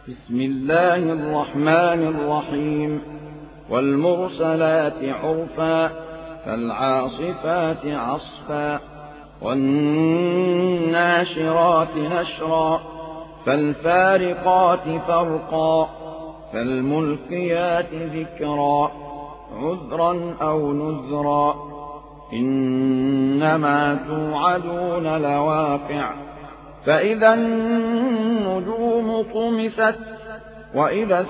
بسم الله الرحمن الرحيم والمرسلات عرفا فالعاصفات عصفا والناشرات نشرا فالفارقات فرقا فالملقيات ذكرا عذرا أو نذرا إنما توعدون لواقع فإذا النجوم طمست وإذا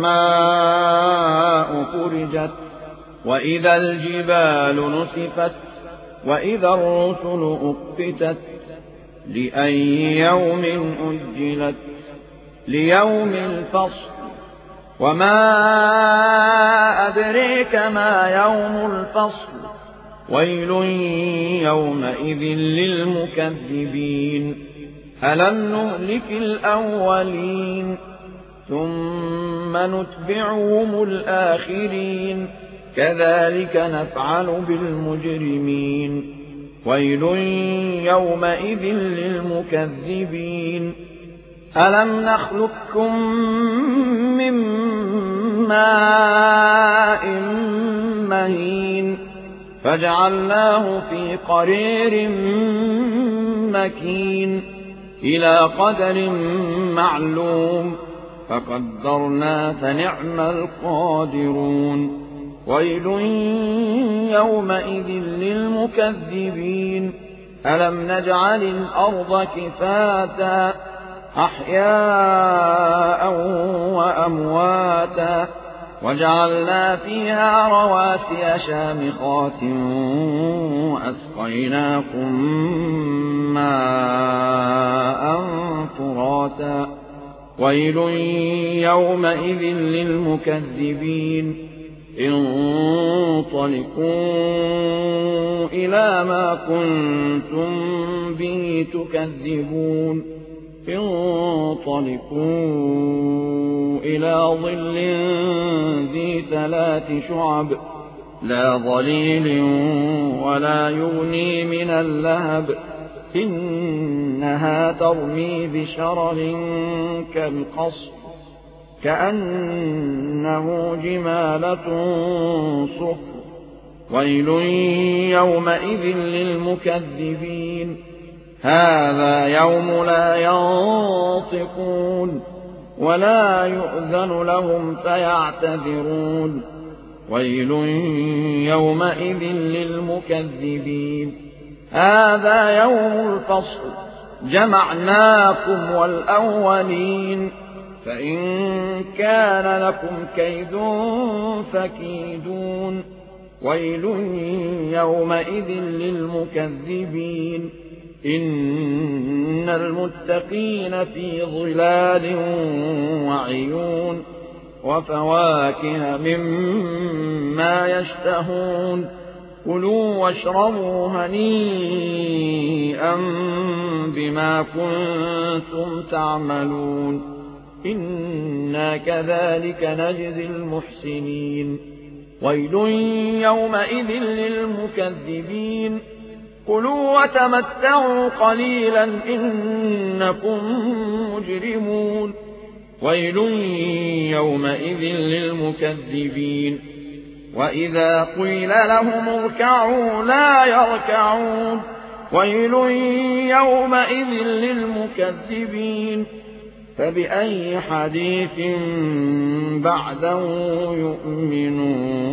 السماء فرجت وإذا الجبال نسفت وإذا الرسل أقتت لأي يوم أجلت ليوم الفصل وما أدريك ما يوم الفصل ويل يومئذ للمكذبين ألم نهلك الأولين ثم نتبعهم الآخرين كذلك نفعل بالمجرمين ويل يومئذ للمكذبين ألم نخلقكم من ماء مهين فجعلناه في قرير مكين إلى قدر معلوم فقدرنا فنعم القادرون ويل يومئذ للمكذبين ألم نجعل الأرض كفاتا أحياء وأمواتا وجعلنا فيها رواسي شامخات وأسقيناكم ماء فراتا ويل يومئذ للمكذبين انطلقوا إلى ما كنتم به تكذبون انطلقوا إلى ظل ذي 3 شعب لا ظليل ولا يغني من اللهب إنها ترمي بشرر كالقصر كأنه جمالة صفر ويل يومئذ للمكذبين هذا يوم لا ينطقون ولا يؤذن لهم فيعتذرون ويل يومئذ للمكذبين هذا يوم الفصل جمعناكم والأولين فإن كان لكم كيد فكيدون ويل يومئذ للمكذبين إن المتقين في ظلال وعيون وفواكه مما يشتهون كلوا واشربوا هنيئا بما كنتم تعملون إنا كذلك نجزي المحسنين ويل يومئذ للمكذبين كلوا وتمتعوا قليلا إنكم مجرمون ويل يومئذ للمكذبين وإذا قيل لهم اركعوا لا يركعون ويل يومئذ للمكذبين فبأي حديث بعده يؤمنون